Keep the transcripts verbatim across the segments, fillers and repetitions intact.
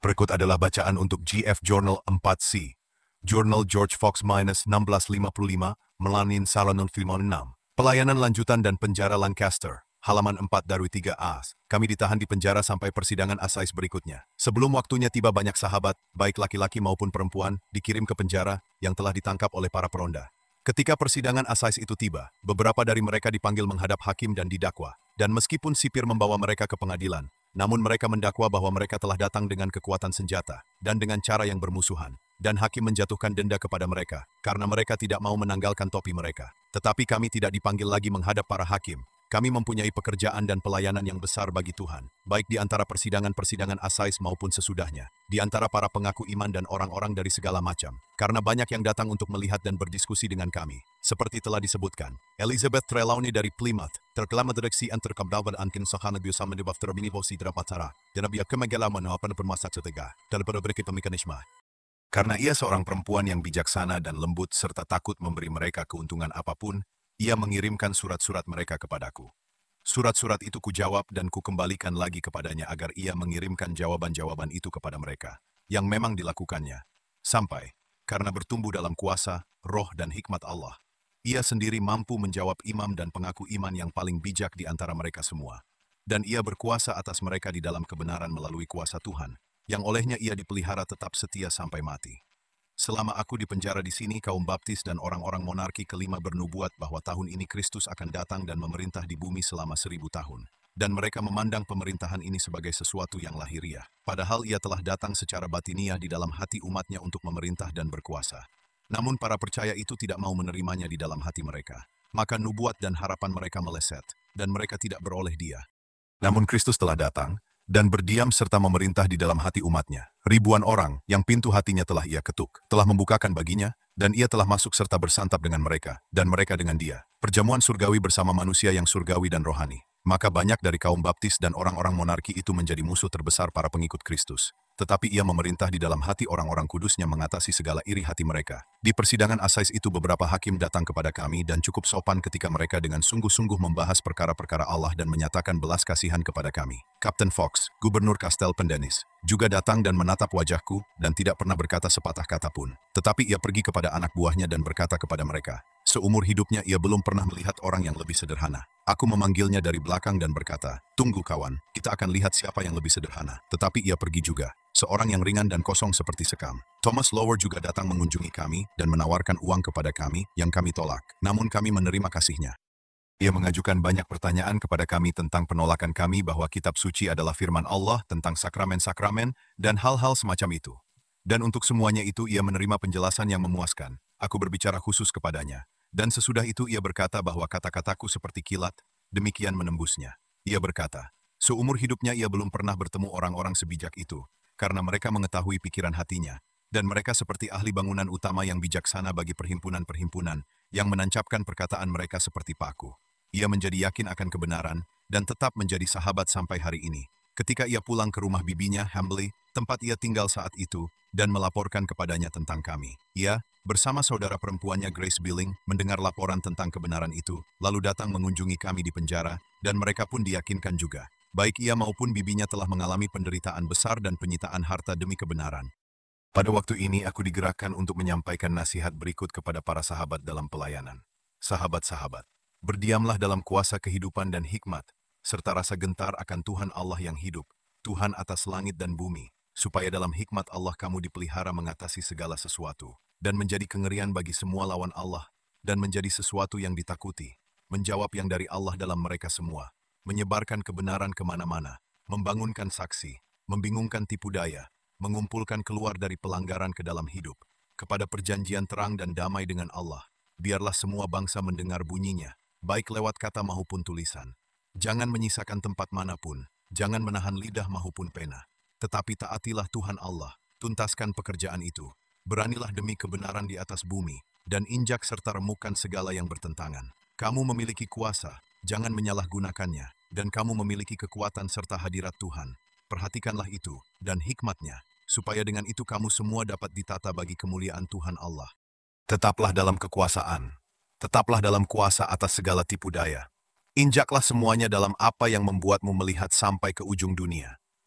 Berikut adalah bacaan untuk G F Journal empat C. Jurnal George Fox minus enam belas lima puluh lima, Melanin Salonon Filmon enam. Pelayanan lanjutan dan penjara Lancaster. Halaman empat dari tiga A. Kami ditahan di penjara sampai persidangan asais berikutnya. Sebelum waktunya tiba, banyak sahabat, baik laki-laki maupun perempuan, dikirim ke penjara yang telah ditangkap oleh para peronda. Ketika persidangan asais itu tiba, beberapa dari mereka dipanggil menghadap hakim dan didakwa. Dan meskipun sipir membawa mereka ke pengadilan, namun mereka mendakwa bahwa mereka telah datang dengan kekuatan senjata dan dengan cara yang bermusuhan. Dan hakim menjatuhkan denda kepada mereka, karena mereka tidak mau menanggalkan topi mereka. Tetapi kami tidak dipanggil lagi menghadap para hakim. Kami mempunyai pekerjaan dan pelayanan yang besar bagi Tuhan, baik di antara persidangan-persidangan asais maupun sesudahnya, di antara para pengaku iman dan orang-orang dari segala macam, karena banyak yang datang untuk melihat dan berdiskusi dengan kami. Seperti telah disebutkan, Elizabeth Trelawney dari Plymouth, terkelama direksi antarkabdawan ankin sahana biasa menibaf terbinibosi terapatara, dan biar kemegalaman apa permasak setega, daripada berikut pemikanisme. Karena ia seorang perempuan yang bijaksana dan lembut serta takut memberi mereka keuntungan apapun, ia mengirimkan surat-surat mereka kepadaku. Surat-surat itu kujawab dan kukembalikan lagi kepadanya agar ia mengirimkan jawaban-jawaban itu kepada mereka, yang memang dilakukannya. Sampai, karena bertumbuh dalam kuasa, roh dan hikmat Allah, ia sendiri mampu menjawab imam dan pengaku iman yang paling bijak di antara mereka semua. Dan ia berkuasa atas mereka di dalam kebenaran melalui kuasa Tuhan, yang olehnya ia dipelihara tetap setia sampai mati. Selama aku di penjara di sini, kaum baptis dan orang-orang monarki kelima bernubuat bahwa tahun ini Kristus akan datang dan memerintah di bumi selama seribu tahun. Dan mereka memandang pemerintahan ini sebagai sesuatu yang lahiriah. Padahal ia telah datang secara batiniah di dalam hati umatnya untuk memerintah dan berkuasa. Namun para percaya itu tidak mau menerimanya di dalam hati mereka. Maka nubuat dan harapan mereka meleset, dan mereka tidak beroleh dia. Namun Kristus telah datang, dan berdiam serta memerintah di dalam hati umatnya. Ribuan orang yang pintu hatinya telah ia ketuk, telah membukakan baginya, dan ia telah masuk serta bersantap dengan mereka, dan mereka dengan dia. Perjamuan surgawi bersama manusia yang surgawi dan rohani. Maka banyak dari kaum baptis dan orang-orang monarki itu menjadi musuh terbesar para pengikut Kristus. Tetapi ia memerintah di dalam hati orang-orang kudusnya mengatasi segala iri hati mereka. Di persidangan asais itu beberapa hakim datang kepada kami dan cukup sopan ketika mereka dengan sungguh-sungguh membahas perkara-perkara Allah dan menyatakan belas kasihan kepada kami. Kapten Fox, Gubernur Kastel Pendennis, juga datang dan menatap wajahku dan tidak pernah berkata sepatah kata pun. Tetapi ia pergi kepada anak buahnya dan berkata kepada mereka, seumur hidupnya ia belum pernah melihat orang yang lebih sederhana. Aku memanggilnya dari belakang dan berkata, tunggu kawan, kita akan lihat siapa yang lebih sederhana. Tetapi ia pergi juga, seorang yang ringan dan kosong seperti sekam. Thomas Lower juga datang mengunjungi kami dan menawarkan uang kepada kami yang kami tolak. Namun kami menerima kasihnya. Ia mengajukan banyak pertanyaan kepada kami tentang penolakan kami bahwa kitab suci adalah firman Allah tentang sakramen-sakramen dan hal-hal semacam itu. Dan untuk semuanya itu ia menerima penjelasan yang memuaskan. Aku berbicara khusus kepadanya. Dan sesudah itu ia berkata bahwa kata-kataku seperti kilat, demikian menembusnya. Ia berkata, seumur hidupnya ia belum pernah bertemu orang-orang sebijak itu, karena mereka mengetahui pikiran hatinya, dan mereka seperti ahli bangunan utama yang bijaksana bagi perhimpunan-perhimpunan, yang menancapkan perkataan mereka seperti paku. Ia menjadi yakin akan kebenaran, dan tetap menjadi sahabat sampai hari ini. Ketika ia pulang ke rumah bibinya, Hambley, tempat ia tinggal saat itu, dan melaporkan kepadanya tentang kami. Ia, bersama saudara perempuannya Grace Billing, mendengar laporan tentang kebenaran itu, lalu datang mengunjungi kami di penjara, dan mereka pun diyakinkan juga. Baik ia maupun bibinya telah mengalami penderitaan besar dan penyitaan harta demi kebenaran. Pada waktu ini aku digerakkan untuk menyampaikan nasihat berikut kepada para sahabat dalam pelayanan. Sahabat-sahabat, berdiamlah dalam kuasa kehidupan dan hikmat, serta rasa gentar akan Tuhan Allah yang hidup, Tuhan atas langit dan bumi, supaya dalam hikmat Allah kamu dipelihara mengatasi segala sesuatu, dan menjadi kengerian bagi semua lawan Allah, dan menjadi sesuatu yang ditakuti, menjawab yang dari Allah dalam mereka semua, menyebarkan kebenaran kemana-mana, membangunkan saksi, membingungkan tipu daya, mengumpulkan keluar dari pelanggaran ke dalam hidup, kepada perjanjian terang dan damai dengan Allah. Biarlah semua bangsa mendengar bunyinya, baik lewat kata maupun tulisan. Jangan menyisakan tempat manapun, jangan menahan lidah maupun pena. Tetapi taatilah Tuhan Allah, tuntaskan pekerjaan itu. Beranilah demi kebenaran di atas bumi, dan injak serta remukan segala yang bertentangan. Kamu memiliki kuasa, jangan menyalahgunakannya, dan kamu memiliki kekuatan serta hadirat Tuhan. Perhatikanlah itu, dan hikmatnya, supaya dengan itu kamu semua dapat ditata bagi kemuliaan Tuhan Allah. Tetaplah dalam kekuasaan, tetaplah dalam kuasa atas segala tipu daya. Injaklah semuanya dalam apa yang membuatmu melihat sampai ke ujung dunia.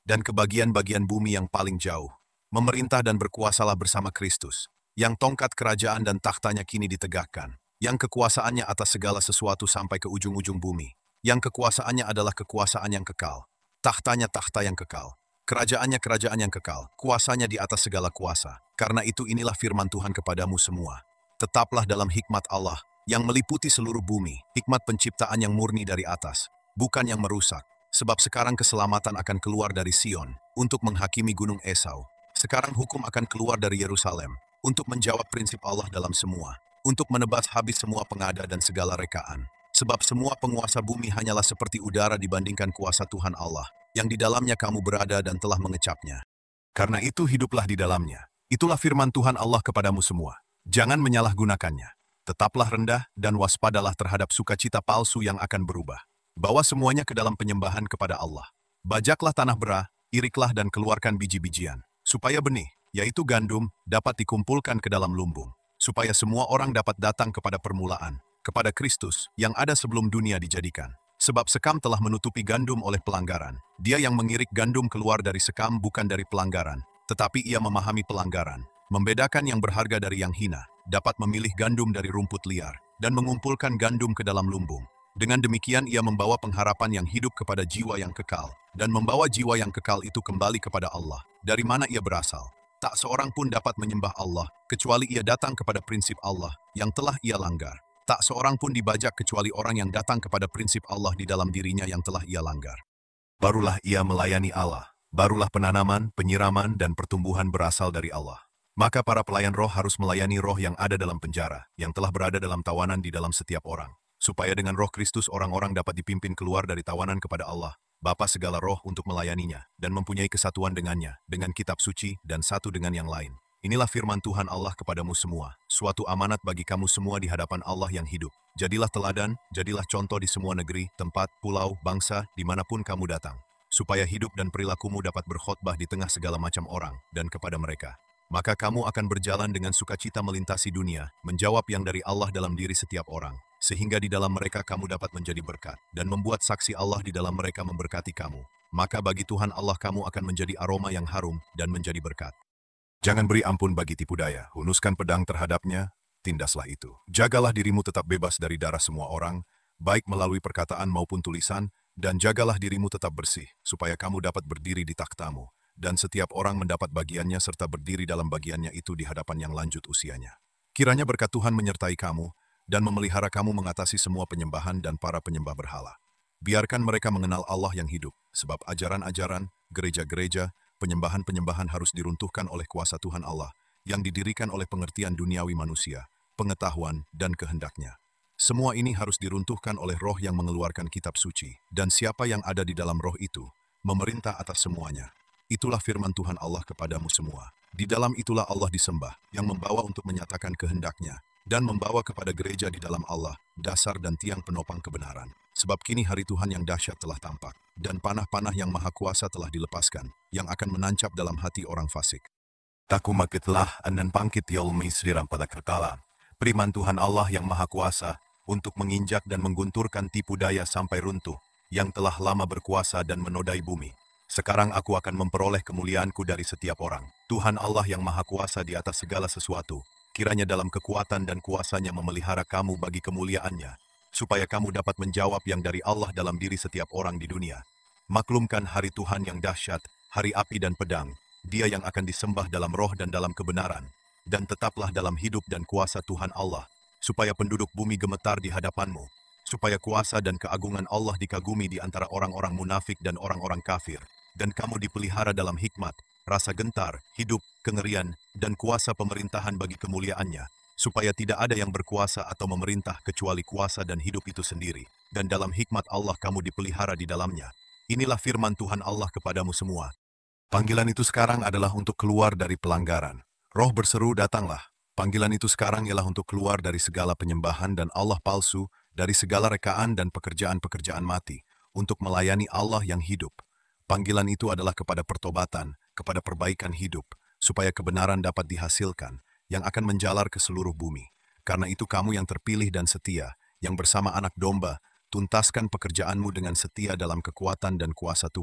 dan ke bagian-bagian bumi yang paling jauh. Memerintah dan berkuasalah bersama Kristus, yang tongkat kerajaan dan tahtanya kini ditegakkan, yang kekuasaannya atas segala sesuatu sampai ke ujung-ujung bumi, yang kekuasaannya adalah kekuasaan yang kekal, tahtanya tahta yang kekal, kerajaannya kerajaan yang kekal, kuasanya di atas segala kuasa. Karena itu inilah firman Tuhan kepadamu semua. Tetaplah dalam hikmat Allah, yang meliputi seluruh bumi, hikmat penciptaan yang murni dari atas, bukan yang merusak. Sebab sekarang keselamatan akan keluar dari Sion, untuk menghakimi gunung Esau. Sekarang hukum akan keluar dari Yerusalem, untuk menjawab prinsip Allah dalam semua, untuk menebas habis semua pengada dan segala rekaan. Sebab semua penguasa bumi hanyalah seperti udara dibandingkan kuasa Tuhan Allah, yang di dalamnya kamu berada dan telah mengecapnya. Karena itu hiduplah di dalamnya. Itulah firman Tuhan Allah kepadamu semua. Jangan menyalahgunakannya. Tetaplah rendah dan waspadalah terhadap sukacita palsu yang akan berubah. Bawa semuanya ke dalam penyembahan kepada Allah. Bajaklah tanah berah, iriklah dan keluarkan biji-bijian, supaya benih, yaitu gandum, dapat dikumpulkan ke dalam lumbung, supaya semua orang dapat datang kepada permulaan, kepada Kristus, yang ada sebelum dunia dijadikan. Sebab sekam telah menutupi gandum oleh pelanggaran. Dia yang mengirik gandum keluar dari sekam bukan dari pelanggaran, tetapi ia memahami pelanggaran, membedakan yang berharga dari yang hina, dapat memilih gandum dari rumput liar, dan mengumpulkan gandum ke dalam lumbung. Dengan demikian ia membawa pengharapan yang hidup kepada jiwa yang kekal, dan membawa jiwa yang kekal itu kembali kepada Allah, dari mana ia berasal. Tak seorang pun dapat menyembah Allah, kecuali ia datang kepada prinsip Allah, yang telah ia langgar. Tak seorang pun dibajak kecuali orang yang datang kepada prinsip Allah di dalam dirinya yang telah ia langgar. Barulah ia melayani Allah, barulah penanaman, penyiraman, dan pertumbuhan berasal dari Allah. Maka para pelayan roh harus melayani roh yang ada dalam penjara, yang telah berada dalam tawanan di dalam setiap orang. Supaya dengan roh Kristus orang-orang dapat dipimpin keluar dari tawanan kepada Allah, Bapa segala roh untuk melayaninya, dan mempunyai kesatuan dengannya, dengan kitab suci, dan satu dengan yang lain. Inilah firman Tuhan Allah kepadamu semua, suatu amanat bagi kamu semua di hadapan Allah yang hidup. Jadilah teladan, jadilah contoh di semua negeri, tempat, pulau, bangsa, dimanapun kamu datang. Supaya hidup dan perilakumu dapat berkhotbah di tengah segala macam orang, dan kepada mereka. Maka kamu akan berjalan dengan sukacita melintasi dunia, menjawab yang dari Allah dalam diri setiap orang. Sehingga di dalam mereka kamu dapat menjadi berkat, dan membuat saksi Allah di dalam mereka memberkati kamu. Maka bagi Tuhan Allah kamu akan menjadi aroma yang harum, dan menjadi berkat. Jangan beri ampun bagi tipu daya, hunuskan pedang terhadapnya, tindaslah itu. Jagalah dirimu tetap bebas dari darah semua orang, baik melalui perkataan maupun tulisan, dan jagalah dirimu tetap bersih, supaya kamu dapat berdiri di takhtamu, dan setiap orang mendapat bagiannya serta berdiri dalam bagiannya itu di hadapan yang lanjut usianya. Kiranya berkat Tuhan menyertai kamu, dan memelihara kamu mengatasi semua penyembahan dan para penyembah berhala. Biarkan mereka mengenal Allah yang hidup, sebab ajaran-ajaran, gereja-gereja, penyembahan-penyembahan harus diruntuhkan oleh kuasa Tuhan Allah, yang didirikan oleh pengertian duniawi manusia, pengetahuan, dan kehendaknya. Semua ini harus diruntuhkan oleh roh yang mengeluarkan kitab suci, dan siapa yang ada di dalam roh itu, memerintah atas semuanya. Itulah firman Tuhan Allah kepadamu semua. Di dalam itulah Allah disembah, yang membawa untuk menyatakan kehendaknya, dan membawa kepada gereja di dalam Allah, dasar dan tiang penopang kebenaran. Sebab kini hari Tuhan yang dahsyat telah tampak, dan panah-panah yang maha kuasa telah dilepaskan, yang akan menancap dalam hati orang fasik. Takumakitlah dan pangkit yaumi siram pada kekala. Firman Tuhan Allah yang maha kuasa, untuk menginjak dan menggunturkan tipu daya sampai runtuh, yang telah lama berkuasa dan menodai bumi. Sekarang aku akan memperoleh kemuliaanku dari setiap orang. Tuhan Allah yang maha kuasa di atas segala sesuatu, kiranya dalam kekuatan dan kuasanya memelihara kamu bagi kemuliaannya, supaya kamu dapat menjawab yang dari Allah dalam diri setiap orang di dunia. Maklumkan hari Tuhan yang dahsyat, hari api dan pedang, Dia yang akan disembah dalam roh dan dalam kebenaran, dan tetaplah dalam hidup dan kuasa Tuhan Allah, supaya penduduk bumi gemetar di hadapanmu, supaya kuasa dan keagungan Allah dikagumi di antara orang-orang munafik dan orang-orang kafir, dan kamu dipelihara dalam hikmat, rasa gentar, hidup, kengerian, dan kuasa pemerintahan bagi kemuliaannya, supaya tidak ada yang berkuasa atau memerintah kecuali kuasa dan hidup itu sendiri, dan dalam hikmat Allah kamu dipelihara di dalamnya. Inilah firman Tuhan Allah kepadamu semua. Panggilan itu sekarang adalah untuk keluar dari pelanggaran. Roh berseru, datanglah. Panggilan itu sekarang ialah untuk keluar dari segala penyembahan dan Allah palsu, dari segala rekaan dan pekerjaan-pekerjaan mati, untuk melayani Allah yang hidup. Panggilan itu adalah kepada pertobatan, kepada perbaikan hidup, supaya kebenaran dapat dihasilkan, yang akan menjalar ke seluruh bumi. Karena itu kamu yang terpilih dan setia, yang bersama anak domba, tuntaskan pekerjaanmu dengan setia dalam kekuatan dan kuasa Tuhan,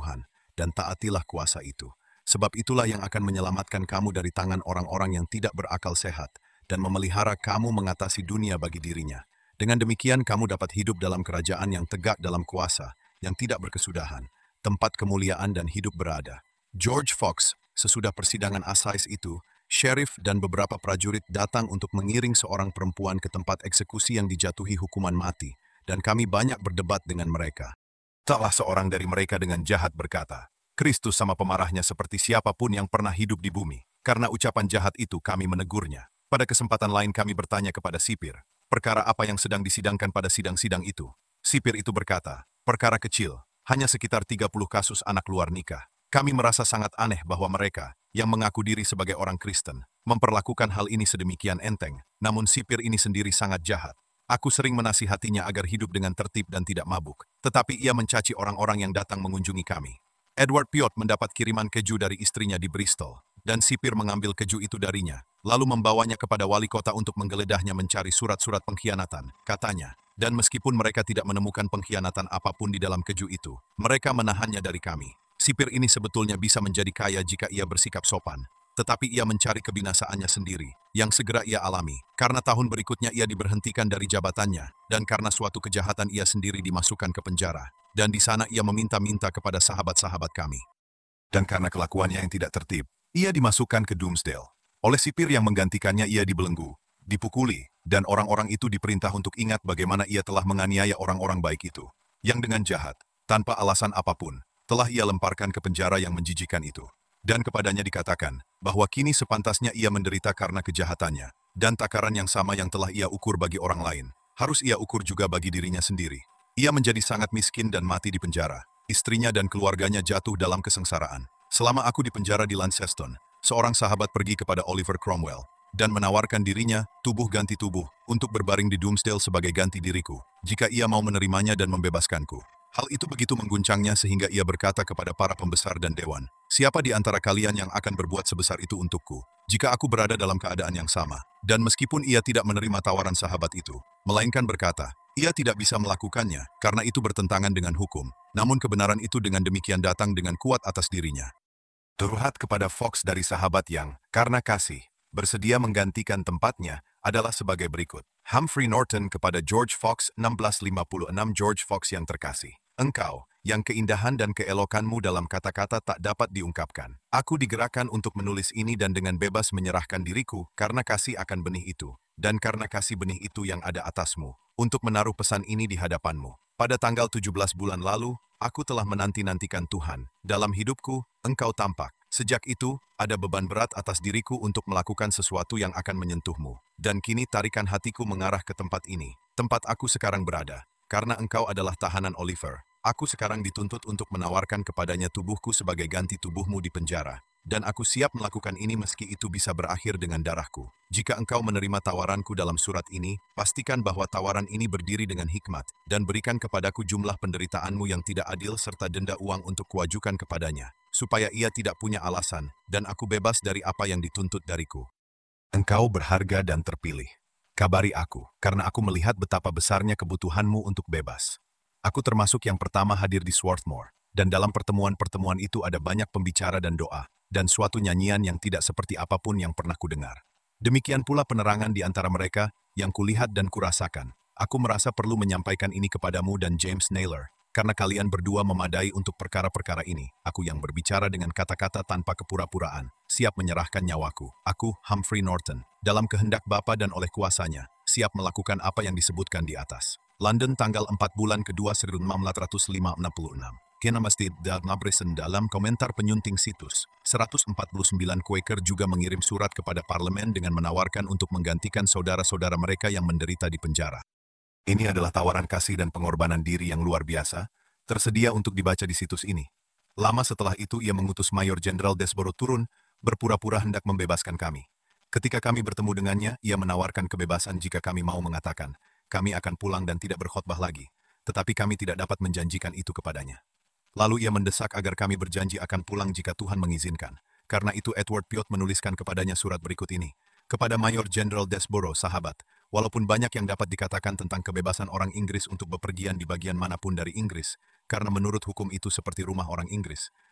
dan taatilah kuasa itu. Sebab itulah yang akan menyelamatkan kamu dari tangan orang-orang yang tidak berakal sehat, dan memelihara kamu mengatasi dunia bagi dirinya. Dengan demikian kamu dapat hidup dalam kerajaan yang tegak dalam kuasa, yang tidak berkesudahan, tempat kemuliaan dan hidup berada. George Fox, sesudah persidangan asais itu, sheriff dan beberapa prajurit datang untuk mengiring seorang perempuan ke tempat eksekusi yang dijatuhi hukuman mati, dan kami banyak berdebat dengan mereka. Salah seorang dari mereka dengan jahat berkata, Kristus sama pemarahnya seperti siapapun yang pernah hidup di bumi. Karena ucapan jahat itu kami menegurnya. Pada kesempatan lain kami bertanya kepada sipir, perkara apa yang sedang disidangkan pada sidang-sidang itu. Sipir itu berkata, perkara kecil, hanya sekitar tiga puluh kasus anak luar nikah. Kami merasa sangat aneh bahwa mereka, yang mengaku diri sebagai orang Kristen, memperlakukan hal ini sedemikian enteng, namun sipir ini sendiri sangat jahat. Aku sering menasihatinya agar hidup dengan tertib dan tidak mabuk, tetapi ia mencaci orang-orang yang datang mengunjungi kami. Edward Piot mendapat kiriman keju dari istrinya di Bristol, dan sipir mengambil keju itu darinya, lalu membawanya kepada wali kota untuk menggeledahnya mencari surat-surat pengkhianatan, katanya. Dan meskipun mereka tidak menemukan pengkhianatan apapun di dalam keju itu, mereka menahannya dari kami. Sipir ini sebetulnya bisa menjadi kaya jika ia bersikap sopan, tetapi ia mencari kebinasaannya sendiri, yang segera ia alami, karena tahun berikutnya ia diberhentikan dari jabatannya, dan karena suatu kejahatan ia sendiri dimasukkan ke penjara, dan di sana ia meminta-minta kepada sahabat-sahabat kami. Dan karena kelakuannya yang tidak tertib, ia dimasukkan ke Doomsdale. Oleh sipir yang menggantikannya ia dibelenggu, dipukuli, dan orang-orang itu diperintah untuk ingat bagaimana ia telah menganiaya orang-orang baik itu, yang dengan jahat, tanpa alasan apapun, telah ia lemparkan ke penjara yang menjijikan itu. Dan kepadanya dikatakan, bahwa kini sepantasnya ia menderita karena kejahatannya, dan takaran yang sama yang telah ia ukur bagi orang lain, harus ia ukur juga bagi dirinya sendiri. Ia menjadi sangat miskin dan mati di penjara. Istrinya dan keluarganya jatuh dalam kesengsaraan. Selama aku di penjara di Launceston, seorang sahabat pergi kepada Oliver Cromwell, dan menawarkan dirinya, tubuh ganti tubuh, untuk berbaring di Doomsdale sebagai ganti diriku, jika ia mau menerimanya dan membebaskanku. Hal itu begitu mengguncangnya sehingga ia berkata kepada para pembesar dan dewan, siapa di antara kalian yang akan berbuat sebesar itu untukku, jika aku berada dalam keadaan yang sama? Dan meskipun ia tidak menerima tawaran sahabat itu, melainkan berkata, ia tidak bisa melakukannya, karena itu bertentangan dengan hukum, namun kebenaran itu dengan demikian datang dengan kuat atas dirinya. Curhat kepada Fox dari sahabat yang, karena kasih, bersedia menggantikan tempatnya, adalah sebagai berikut. Humphrey Norton kepada George Fox enam belas lima puluh enam. George Fox yang terkasih. Engkau, yang keindahan dan keelokanmu dalam kata-kata tak dapat diungkapkan. Aku digerakkan untuk menulis ini dan dengan bebas menyerahkan diriku karena kasih akan benih itu, dan karena kasih benih itu yang ada atasmu, untuk menaruh pesan ini di hadapanmu. Pada tanggal tujuh belas bulan lalu, aku telah menanti-nantikan Tuhan. Dalam hidupku, engkau tampak. Sejak itu, ada beban berat atas diriku untuk melakukan sesuatu yang akan menyentuhmu. Dan kini tarikan hatiku mengarah ke tempat ini, tempat aku sekarang berada. Karena engkau adalah tahanan Oliver, aku sekarang dituntut untuk menawarkan kepadanya tubuhku sebagai ganti tubuhmu di penjara. Dan aku siap melakukan ini meski itu bisa berakhir dengan darahku. Jika engkau menerima tawaranku dalam surat ini, pastikan bahwa tawaran ini berdiri dengan hikmat, dan berikan kepadaku jumlah penderitaanmu yang tidak adil serta denda uang untuk kuajukan kepadanya, supaya ia tidak punya alasan, dan aku bebas dari apa yang dituntut dariku. Engkau berharga dan terpilih. Kabari aku, karena aku melihat betapa besarnya kebutuhanmu untuk bebas. Aku termasuk yang pertama hadir di Swarthmore, dan dalam pertemuan-pertemuan itu ada banyak pembicara dan doa, dan suatu nyanyian yang tidak seperti apapun yang pernah kudengar. Demikian pula penerangan di antara mereka, yang kulihat dan kurasakan. Aku merasa perlu menyampaikan ini kepadamu dan James Naylor, karena kalian berdua memadai untuk perkara-perkara ini. Aku yang berbicara dengan kata-kata tanpa kepura-puraan, siap menyerahkan nyawaku. Aku, Humphrey Norton, dalam kehendak Bapa dan oleh kuasanya, siap melakukan apa yang disebutkan di atas. London tanggal empat bulan kedua seribu enam ratus lima puluh enam. Kena Masjid dan Nabresen dalam komentar penyunting situs. seratus empat puluh sembilan Quaker juga mengirim surat kepada parlemen dengan menawarkan untuk menggantikan saudara-saudara mereka yang menderita di penjara. Ini adalah tawaran kasih dan pengorbanan diri yang luar biasa, tersedia untuk dibaca di situs ini. Lama setelah itu ia mengutus Mayor Jenderal Desborough turun, berpura-pura hendak membebaskan kami. Ketika kami bertemu dengannya, ia menawarkan kebebasan jika kami mau mengatakan, kami akan pulang dan tidak berkhotbah lagi, tetapi kami tidak dapat menjanjikan itu kepadanya. Lalu ia mendesak agar kami berjanji akan pulang jika Tuhan mengizinkan. Karena itu Edward Piot menuliskan kepadanya surat berikut ini. Kepada Mayor Jenderal Desborough, sahabat, walaupun banyak yang dapat dikatakan tentang kebebasan orang Inggris untuk bepergian di bagian manapun dari Inggris, karena menurut hukum itu seperti rumah orang Inggris,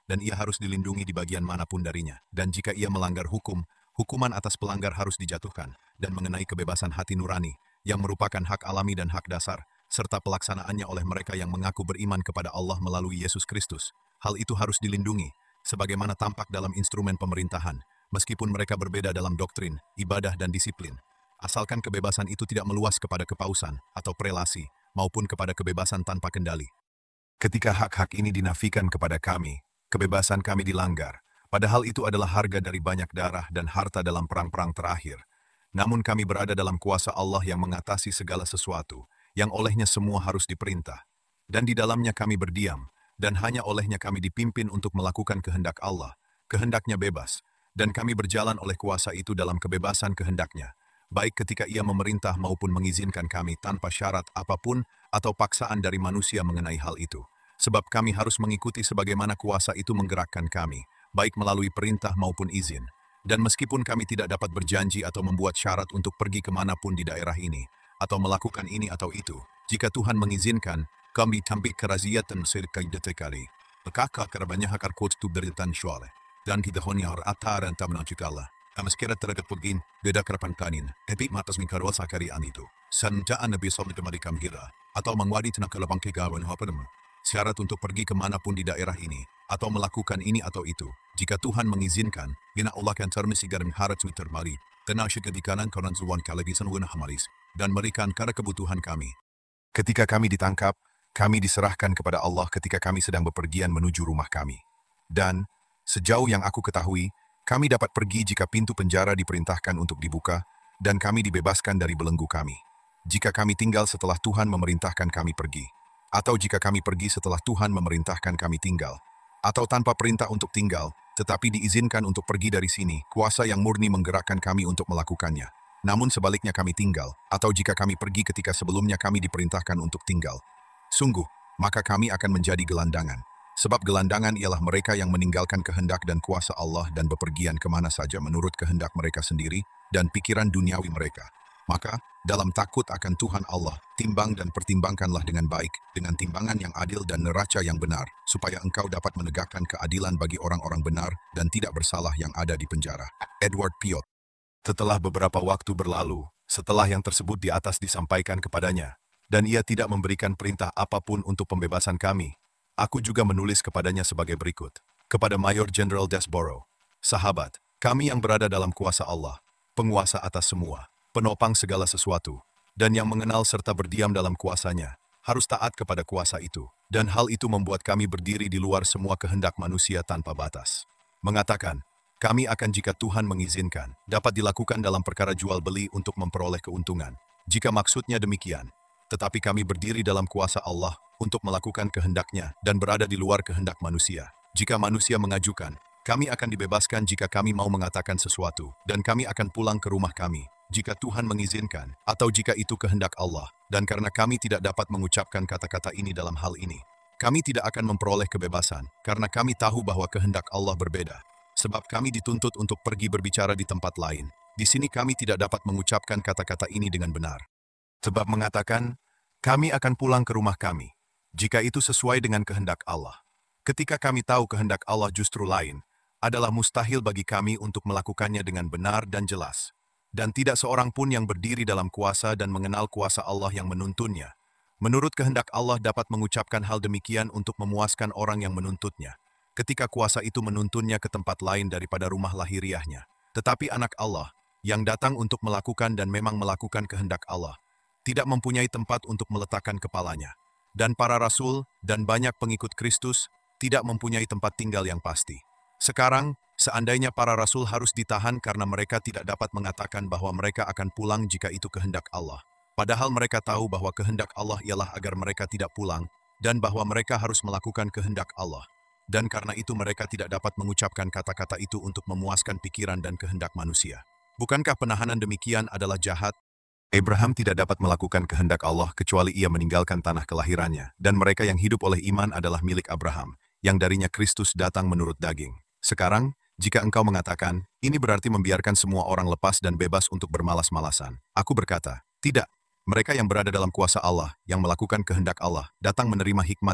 dan ia harus dilindungi di bagian manapun darinya. Dan jika ia melanggar hukum, hukuman atas pelanggar harus dijatuhkan, dan mengenai kebebasan hati nurani, yang merupakan hak alami dan hak dasar, serta pelaksanaannya oleh mereka yang mengaku beriman kepada Allah melalui Yesus Kristus. Hal itu harus dilindungi, sebagaimana tampak dalam instrumen pemerintahan, meskipun mereka berbeda dalam doktrin, ibadah, dan disiplin. Asalkan kebebasan itu tidak meluas kepada kepausan atau prelasi, maupun kepada kebebasan tanpa kendali. Ketika hak-hak ini dinafikan kepada kami, kebebasan kami dilanggar, padahal itu adalah harga dari banyak darah dan harta dalam perang-perang terakhir. Namun kami berada dalam kuasa Allah yang mengatasi segala sesuatu, yang olehnya semua harus diperintah. Dan di dalamnya kami berdiam, dan hanya olehnya kami dipimpin untuk melakukan kehendak Allah, kehendaknya bebas, dan kami berjalan oleh kuasa itu dalam kebebasan kehendaknya, baik ketika ia memerintah maupun mengizinkan kami tanpa syarat apapun atau paksaan dari manusia mengenai hal itu. Sebab kami harus mengikuti sebagaimana kuasa itu menggerakkan kami, baik melalui perintah maupun izin. Dan meskipun kami tidak dapat berjanji atau membuat syarat untuk pergi kemanapun di daerah ini, atau melakukan ini atau itu, jika Tuhan mengizinkan, kami tampik keraziatan serkaidatekali. Bekaka kerabanya hakar kot tu beritan syuale. Dan kita honya har ataran tamnajikala. Amaskera teragat pagin, beda kerapan kanin, epi matas mingkarwa sakari anito. Santaan nabi sobat temadikam hira, atau mengwadi tenang kelabang kegawan hapadam. Syarat untuk pergi kemanapun di daerah ini, atau melakukan ini atau itu, jika Tuhan mengizinkan, gina Allah kan termesigar mengharat termari, tenang syukur di kanan koran zuwan kalagisan wana hamaris, dan berikan kada kebutuhan kami. Ketika kami ditangkap, kami diserahkan kepada Allah ketika kami sedang bepergian menuju rumah kami. Dan, sejauh yang aku ketahui, kami dapat pergi jika pintu penjara diperintahkan untuk dibuka, dan kami dibebaskan dari belenggu kami. Jika kami tinggal setelah Tuhan memerintahkan kami pergi, atau jika kami pergi setelah Tuhan memerintahkan kami tinggal, atau tanpa perintah untuk tinggal, tetapi diizinkan untuk pergi dari sini, kuasa yang murni menggerakkan kami untuk melakukannya. Namun sebaliknya kami tinggal, atau jika kami pergi ketika sebelumnya kami diperintahkan untuk tinggal. Sungguh, maka kami akan menjadi gelandangan. Sebab gelandangan ialah mereka yang meninggalkan kehendak dan kuasa Allah dan bepergian kemana saja menurut kehendak mereka sendiri dan pikiran duniawi mereka. Maka, dalam takut akan Tuhan Allah, timbang dan pertimbangkanlah dengan baik, dengan timbangan yang adil dan neraca yang benar, supaya engkau dapat menegakkan keadilan bagi orang-orang benar dan tidak bersalah yang ada di penjara. Edward Piot. Setelah beberapa waktu berlalu, setelah yang tersebut di atas disampaikan kepadanya, dan ia tidak memberikan perintah apapun untuk pembebasan kami, aku juga menulis kepadanya sebagai berikut. Kepada Mayor Jenderal Desborough, sahabat, kami yang berada dalam kuasa Allah, penguasa atas semua, penopang segala sesuatu, dan yang mengenal serta berdiam dalam kuasanya, harus taat kepada kuasa itu. Dan hal itu membuat kami berdiri di luar semua kehendak manusia tanpa batas. Mengatakan, kami akan jika Tuhan mengizinkan, dapat dilakukan dalam perkara jual beli untuk memperoleh keuntungan. Jika maksudnya demikian, tetapi kami berdiri dalam kuasa Allah untuk melakukan kehendaknya dan berada di luar kehendak manusia. Jika manusia mengajukan, kami akan dibebaskan jika kami mau mengatakan sesuatu, dan kami akan pulang ke rumah kami, jika Tuhan mengizinkan, atau jika itu kehendak Allah. Dan karena kami tidak dapat mengucapkan kata-kata ini dalam hal ini, kami tidak akan memperoleh kebebasan, karena kami tahu bahwa kehendak Allah berbeda. Sebab kami dituntut untuk pergi berbicara di tempat lain. Di sini kami tidak dapat mengucapkan kata-kata ini dengan benar. Sebab mengatakan, kami akan pulang ke rumah kami, jika itu sesuai dengan kehendak Allah. Ketika kami tahu kehendak Allah justru lain, adalah mustahil bagi kami untuk melakukannya dengan benar dan jelas. Dan tidak seorang pun yang berdiri dalam kuasa dan mengenal kuasa Allah yang menuntunnya. Menurut kehendak Allah dapat mengucapkan hal demikian untuk memuaskan orang yang menuntutnya, ketika kuasa itu menuntunnya ke tempat lain daripada rumah lahiriahnya. Tetapi anak Allah, yang datang untuk melakukan dan memang melakukan kehendak Allah, tidak mempunyai tempat untuk meletakkan kepalanya. Dan para rasul dan banyak pengikut Kristus tidak mempunyai tempat tinggal yang pasti. Sekarang, seandainya para rasul harus ditahan karena mereka tidak dapat mengatakan bahwa mereka akan pulang jika itu kehendak Allah. Padahal mereka tahu bahwa kehendak Allah ialah agar mereka tidak pulang, dan bahwa mereka harus melakukan kehendak Allah. Dan karena itu mereka tidak dapat mengucapkan kata-kata itu untuk memuaskan pikiran dan kehendak manusia. Bukankah penahanan demikian adalah jahat? Abraham tidak dapat melakukan kehendak Allah kecuali ia meninggalkan tanah kelahirannya, dan mereka yang hidup oleh iman adalah milik Abraham, yang darinya Kristus datang menurut daging. Sekarang, jika engkau mengatakan, ini berarti membiarkan semua orang lepas dan bebas untuk bermalas-malasan. Aku berkata, tidak. Mereka yang berada dalam kuasa Allah, yang melakukan kehendak Allah, datang menerima hikmatnya,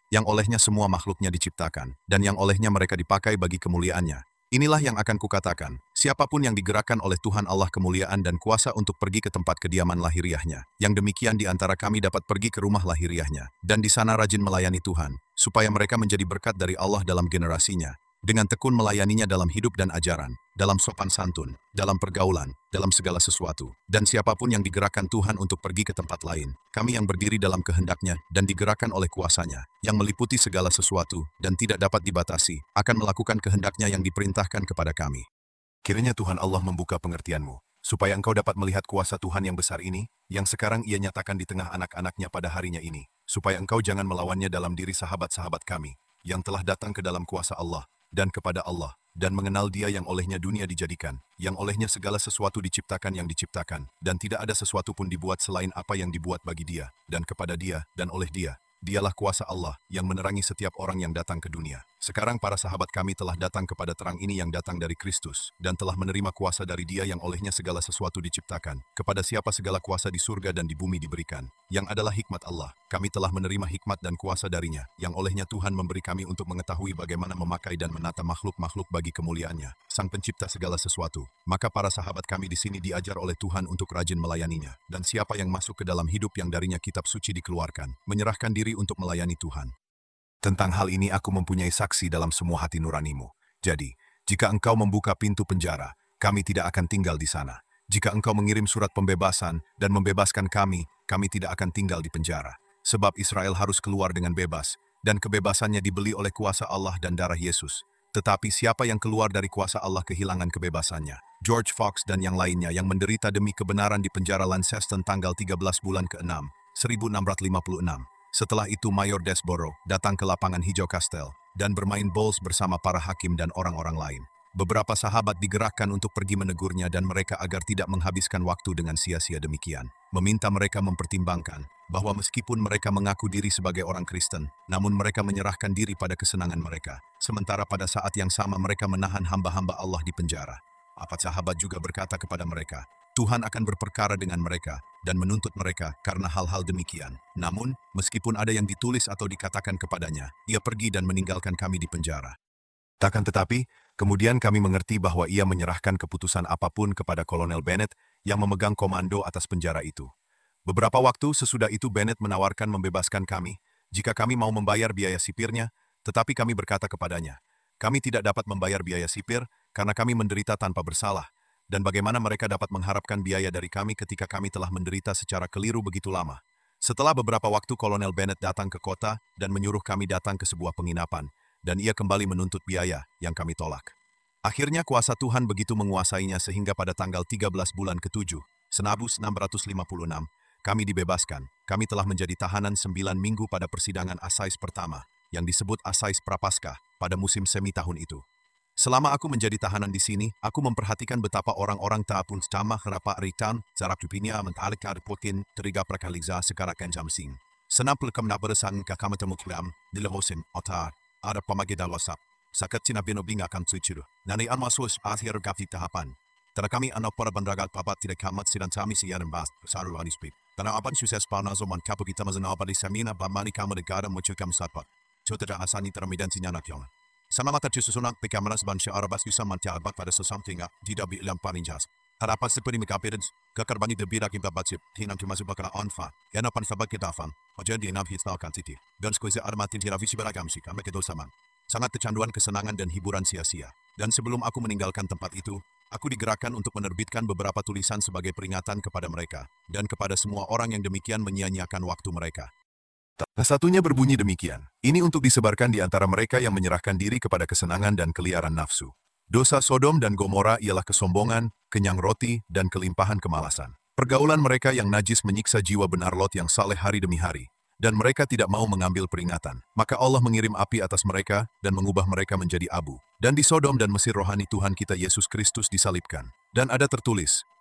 yang olehnya semua makhluknya diciptakan, dan yang olehnya mereka dipakai bagi kemuliaannya. Inilah yang akan kukatakan, siapapun yang digerakkan oleh Tuhan Allah kemuliaan dan kuasa untuk pergi ke tempat kediaman lahiriahnya, yang demikian di antara kami dapat pergi ke rumah lahiriahnya, dan di sana rajin melayani Tuhan, supaya mereka menjadi berkat dari Allah dalam generasinya, dengan tekun melayaninya dalam hidup dan ajaran, dalam sopan santun, dalam pergaulan, dalam segala sesuatu. Dan siapapun yang digerakkan Tuhan untuk pergi ke tempat lain, kami yang berdiri dalam kehendaknya dan digerakkan oleh kuasanya, yang meliputi segala sesuatu dan tidak dapat dibatasi, akan melakukan kehendaknya yang diperintahkan kepada kami. Kiranya Tuhan Allah membuka pengertianmu, supaya engkau dapat melihat kuasa Tuhan yang besar ini, yang sekarang ia nyatakan di tengah anak-anaknya pada harinya ini, supaya engkau jangan melawannya dalam diri sahabat-sahabat kami, yang telah datang ke dalam kuasa Allah, dan kepada Allah, dan mengenal Dia yang olehnya dunia dijadikan, yang olehnya segala sesuatu diciptakan yang diciptakan, dan tidak ada sesuatu pun dibuat selain apa yang dibuat bagi Dia, dan kepada Dia, dan oleh Dia. Dialah kuasa Allah yang menerangi setiap orang yang datang ke dunia. Sekarang para sahabat kami telah datang kepada terang ini yang datang dari Kristus, dan telah menerima kuasa dari Dia yang olehnya segala sesuatu diciptakan, kepada siapa segala kuasa di surga dan di bumi diberikan, yang adalah hikmat Allah. Kami telah menerima hikmat dan kuasa darinya, yang olehnya Tuhan memberi kami untuk mengetahui bagaimana memakai dan menata makhluk-makhluk bagi kemuliaannya, Sang Pencipta segala sesuatu. Maka para sahabat kami di sini diajar oleh Tuhan untuk rajin melayaninya, dan siapa yang masuk ke dalam hidup yang darinya kitab suci dikeluarkan, menyerahkan diri untuk melayani Tuhan. Tentang hal ini aku mempunyai saksi dalam semua hati nuranimu. Jadi, jika engkau membuka pintu penjara, kami tidak akan tinggal di sana. Jika engkau mengirim surat pembebasan dan membebaskan kami, kami tidak akan tinggal di penjara. Sebab Israel harus keluar dengan bebas, dan kebebasannya dibeli oleh kuasa Allah dan darah Yesus. Tetapi siapa yang keluar dari kuasa Allah kehilangan kebebasannya. George Fox dan yang lainnya yang menderita demi kebenaran di penjara Launceston tanggal tiga belas bulan keenam, seribu enam ratus lima puluh enam. Setelah itu Mayor Desborough datang ke lapangan hijau Kastel dan bermain bowls bersama para hakim dan orang-orang lain. Beberapa sahabat digerakkan untuk pergi menegurnya dan mereka agar tidak menghabiskan waktu dengan sia-sia demikian. Meminta mereka mempertimbangkan bahwa meskipun mereka mengaku diri sebagai orang Kristen, namun mereka menyerahkan diri pada kesenangan mereka. Sementara pada saat yang sama mereka menahan hamba-hamba Allah di penjara. Apa sahabat juga berkata kepada mereka, Tuhan akan berperkara dengan mereka dan menuntut mereka karena hal-hal demikian. Namun, meskipun ada yang ditulis atau dikatakan kepadanya, ia pergi dan meninggalkan kami di penjara. Takkan tetapi, kemudian kami mengerti bahwa ia menyerahkan keputusan apapun kepada Kolonel Bennett yang memegang komando atas penjara itu. Beberapa waktu sesudah itu Bennett menawarkan membebaskan kami jika kami mau membayar biaya sipirnya, tetapi kami berkata kepadanya, kami tidak dapat membayar biaya sipir karena kami menderita tanpa bersalah. Dan bagaimana mereka dapat mengharapkan biaya dari kami ketika kami telah menderita secara keliru begitu lama. Setelah beberapa waktu Kolonel Bennett datang ke kota dan menyuruh kami datang ke sebuah penginapan, dan ia kembali menuntut biaya yang kami tolak. Akhirnya kuasa Tuhan begitu menguasainya sehingga pada tanggal tiga belas bulan ketujuh, Senabus enam ratus lima puluh enam, kami dibebaskan. Kami telah menjadi tahanan sembilan minggu pada persidangan Asais pertama, yang disebut Asais Prapaskah, pada musim semi tahun itu. Selama aku menjadi tahanan di sini, aku memperhatikan betapa orang-orang tapun sama kerapa ritan, zarap dupinia mentalik karipotin, teriga prakaliza sekarakan jamsing. Senam pelkam nabarasan kakamatamuklam, nilahosim, otar, ada pamagida wasap. Sakat sinabino binga kam suiciru. Nani anmasus akhir gafi tahapan. Tara kami anak para bandragal papat tidak kamat sidan sami siyaran bas, saru anispip. Tana apan sukses panazo man kapu kita mazana abadi samina bamani kamadegara mucukam satpat. Cotera asani teramidan sinyanak yon. Sama mata susunak pekamaras bansya arabas bisa mantiabat pada sesamtinga, tidak bilang paninjas. Harapan seperti mikapirins, kekarbani debira kimpa batsip, tinam tumasu bakala onfa, yana pan sabak kitafan, ojen di enam hitstalkan titi. Dan skuize armatin tiravisi beragamsi, kame kedosaman. Sangat kecanduan kesenangan dan hiburan sia-sia. Dan sebelum aku meninggalkan tempat itu, aku digerakkan untuk menerbitkan beberapa tulisan sebagai peringatan kepada mereka, dan kepada semua orang yang demikian menyia-nyiakan waktu mereka. Satunya berbunyi demikian, ini untuk disebarkan di antara mereka yang menyerahkan diri kepada kesenangan dan keliaran nafsu. Dosa Sodom dan Gomora ialah kesombongan, kenyang roti, dan kelimpahan kemalasan. Pergaulan mereka yang najis menyiksa jiwa benar Lot yang saleh hari demi hari, dan mereka tidak mau mengambil peringatan. Maka Allah mengirim api atas mereka dan mengubah mereka menjadi abu. Dan di Sodom dan Mesir rohani Tuhan kita Yesus Kristus disalibkan. Dan ada tertulis,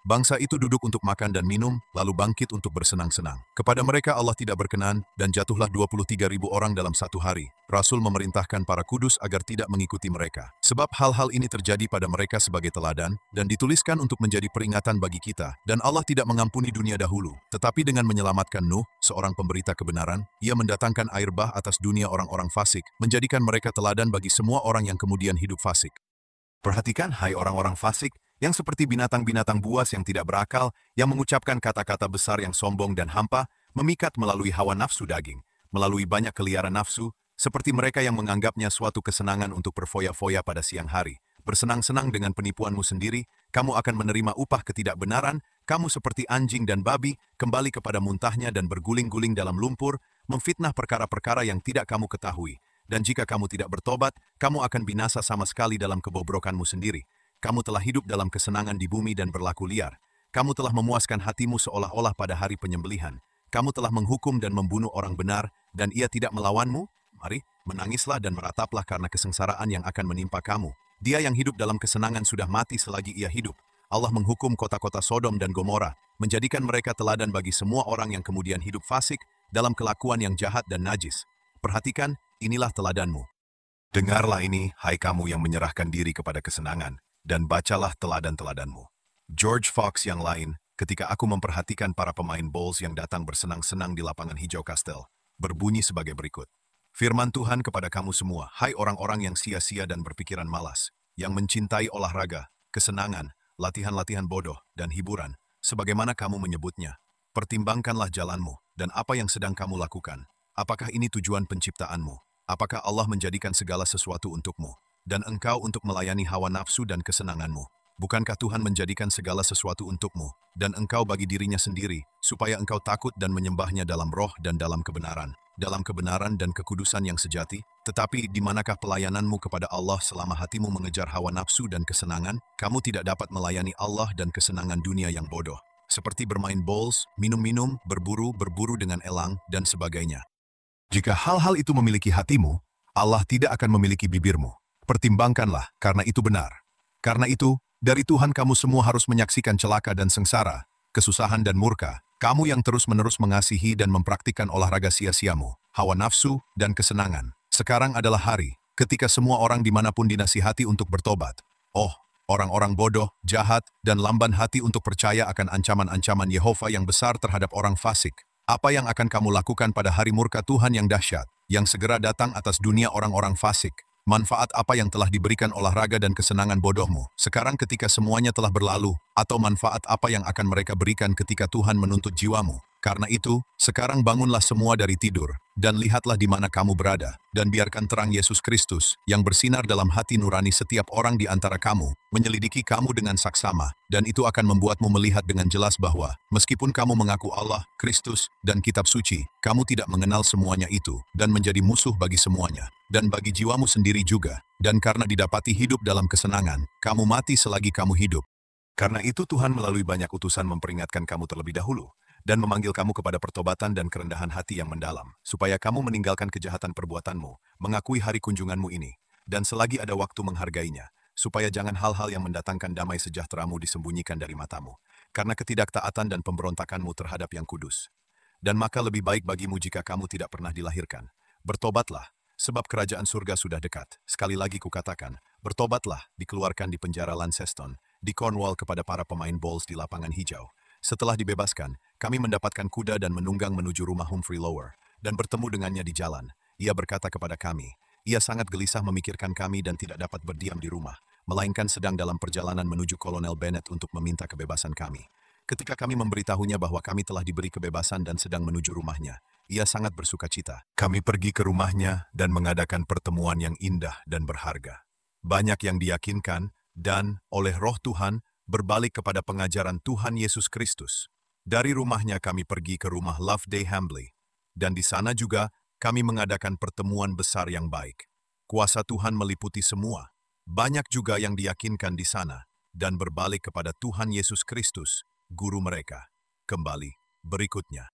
Bangsa itu duduk untuk makan dan minum, lalu bangkit untuk bersenang-senang. Kepada mereka Allah tidak berkenan, dan jatuhlah dua puluh tiga ribu orang dalam satu hari. Rasul memerintahkan para kudus agar tidak mengikuti mereka. Sebab hal-hal ini terjadi pada mereka sebagai teladan, dan dituliskan untuk menjadi peringatan bagi kita. Dan Allah tidak mengampuni dunia dahulu. Tetapi dengan menyelamatkan Nuh, seorang pemberita kebenaran, ia mendatangkan air bah atas dunia orang-orang fasik, menjadikan mereka teladan bagi semua orang yang kemudian hidup fasik. Perhatikan, hai orang-orang fasik, yang seperti binatang-binatang buas yang tidak berakal, yang mengucapkan kata-kata besar yang sombong dan hampa, memikat melalui hawa nafsu daging, melalui banyak keliaran nafsu, seperti mereka yang menganggapnya suatu kesenangan untuk berfoya-foya pada siang hari. Bersenang-senang dengan penipuanmu sendiri, kamu akan menerima upah ketidakbenaran, kamu seperti anjing dan babi, kembali kepada muntahnya dan berguling-guling dalam lumpur, memfitnah perkara-perkara yang tidak kamu ketahui. Dan jika kamu tidak bertobat, kamu akan binasa sama sekali dalam kebobrokanmu sendiri. Kamu telah hidup dalam kesenangan di bumi dan berlaku liar. Kamu telah memuaskan hatimu seolah-olah pada hari penyembelihan. Kamu telah menghukum dan membunuh orang benar, dan ia tidak melawanmu? Mari, menangislah dan merataplah karena kesengsaraan yang akan menimpa kamu. Dia yang hidup dalam kesenangan sudah mati selagi ia hidup. Allah menghukum kota-kota Sodom dan Gomora, menjadikan mereka teladan bagi semua orang yang kemudian hidup fasik dalam kelakuan yang jahat dan najis. Perhatikan, inilah teladanmu. Dengarlah ini, hai kamu yang menyerahkan diri kepada kesenangan, dan bacalah teladan-teladanmu. George Fox yang lain, ketika aku memperhatikan para pemain bowls yang datang bersenang-senang di lapangan hijau kastel, berbunyi sebagai berikut. Firman Tuhan kepada kamu semua, hai orang-orang yang sia-sia dan berpikiran malas, yang mencintai olahraga, kesenangan, latihan-latihan bodoh, dan hiburan, sebagaimana kamu menyebutnya. Pertimbangkanlah jalanmu, dan apa yang sedang kamu lakukan. Apakah ini tujuan penciptaanmu? Apakah Allah menjadikan segala sesuatu untukmu? Dan engkau untuk melayani hawa nafsu dan kesenanganmu. Bukankah Tuhan menjadikan segala sesuatu untukmu, dan engkau bagi dirinya sendiri, supaya engkau takut dan menyembahnya dalam roh dan dalam kebenaran, dalam kebenaran dan kekudusan yang sejati? Tetapi di manakah pelayananmu kepada Allah selama hatimu mengejar hawa nafsu dan kesenangan? Kamu tidak dapat melayani Allah dan kesenangan dunia yang bodoh, seperti bermain bowls, minum-minum, berburu, berburu dengan elang, dan sebagainya. Jika hal-hal itu memiliki hatimu, Allah tidak akan memiliki bibirmu. Pertimbangkanlah, karena itu benar. Karena itu, dari Tuhan kamu semua harus menyaksikan celaka dan sengsara, kesusahan dan murka, kamu yang terus-menerus mengasihi dan mempraktikkan olahraga sia-siamu, hawa nafsu, dan kesenangan. Sekarang adalah hari, ketika semua orang dimanapun dinasihati untuk bertobat. Oh, orang-orang bodoh, jahat, dan lamban hati untuk percaya akan ancaman-ancaman Yehova yang besar terhadap orang fasik. Apa yang akan kamu lakukan pada hari murka Tuhan yang dahsyat, yang segera datang atas dunia orang-orang fasik? Manfaat apa yang telah diberikan olahraga dan kesenangan bodohmu sekarang ketika semuanya telah berlalu, atau manfaat apa yang akan mereka berikan ketika Tuhan menuntut jiwamu? Karena itu, sekarang bangunlah semua dari tidur, dan lihatlah di mana kamu berada, dan biarkan terang Yesus Kristus, yang bersinar dalam hati nurani setiap orang di antara kamu, menyelidiki kamu dengan saksama, dan itu akan membuatmu melihat dengan jelas bahwa, meskipun kamu mengaku Allah, Kristus, dan kitab suci, kamu tidak mengenal semuanya itu, dan menjadi musuh bagi semuanya, dan bagi jiwamu sendiri juga, dan karena didapati hidup dalam kesenangan, kamu mati selagi kamu hidup. Karena itu Tuhan melalui banyak utusan memperingatkan kamu terlebih dahulu, dan memanggil kamu kepada pertobatan dan kerendahan hati yang mendalam, supaya kamu meninggalkan kejahatan perbuatanmu, mengakui hari kunjunganmu ini, dan selagi ada waktu menghargainya, supaya jangan hal-hal yang mendatangkan damai sejahteramu disembunyikan dari matamu, karena ketidaktaatan dan pemberontakanmu terhadap yang kudus. Dan maka lebih baik bagimu jika kamu tidak pernah dilahirkan. Bertobatlah, sebab kerajaan surga sudah dekat. Sekali lagi kukatakan, bertobatlah, dikeluarkan di penjara Launceston, di Cornwall kepada para pemain bowls di lapangan hijau. Setelah dibebaskan, kami mendapatkan kuda dan menunggang menuju rumah Humphrey Lower, dan bertemu dengannya di jalan. Ia berkata kepada kami, ia sangat gelisah memikirkan kami dan tidak dapat berdiam di rumah, melainkan sedang dalam perjalanan menuju Kolonel Bennett untuk meminta kebebasan kami. Ketika kami memberitahunya bahwa kami telah diberi kebebasan dan sedang menuju rumahnya, ia sangat bersuka cita. Kami pergi ke rumahnya dan mengadakan pertemuan yang indah dan berharga. Banyak yang diyakinkan, dan, oleh roh Tuhan, berbalik kepada pengajaran Tuhan Yesus Kristus. Dari rumahnya kami pergi ke rumah Loveday Hambley, dan di sana juga kami mengadakan pertemuan besar yang baik. Kuasa Tuhan meliputi semua. Banyak juga yang diyakinkan di sana, dan berbalik kepada Tuhan Yesus Kristus, Guru mereka. Kembali, berikutnya.